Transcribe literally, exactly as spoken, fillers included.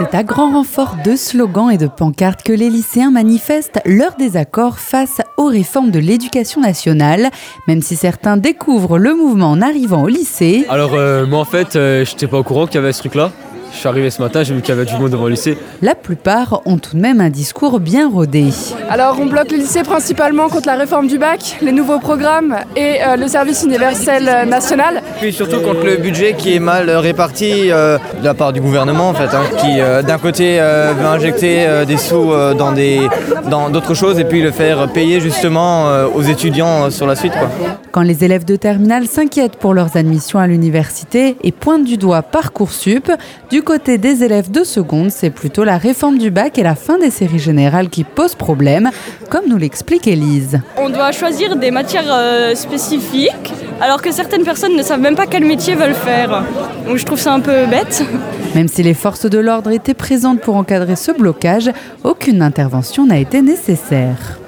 C'est à grand renfort de slogans et de pancartes que les lycéens manifestent leur désaccord face aux réformes de l'éducation nationale, même si certains découvrent le mouvement en arrivant au lycée. Alors euh, moi en fait, euh, j'étais pas au courant qu'il y avait ce truc-là. Je suis arrivé ce matin, j'ai vu qu'il y avait du monde devant le lycée. La plupart ont tout de même un discours bien rodé. Alors on bloque le lycée principalement contre la réforme du bac, les nouveaux programmes et euh, le service universel national. Puis surtout contre le budget qui est mal réparti euh, de la part du gouvernement en fait, hein, qui euh, d'un côté euh, veut injecter euh, des sous euh, dans, des, dans d'autres choses et puis le faire payer justement euh, aux étudiants euh, sur la suite, quoi. Quand les élèves de terminale s'inquiètent pour leurs admissions à l'université et pointent du doigt Parcoursup, du côté des élèves de seconde, c'est plutôt la réforme du bac et la fin des séries générales qui posent problème, comme nous l'explique Élise. On doit choisir des matières euh, spécifiques, alors que certaines personnes ne savent même pas quel métier veulent faire. Donc je trouve ça un peu bête. Même si les forces de l'ordre étaient présentes pour encadrer ce blocage, aucune intervention n'a été nécessaire.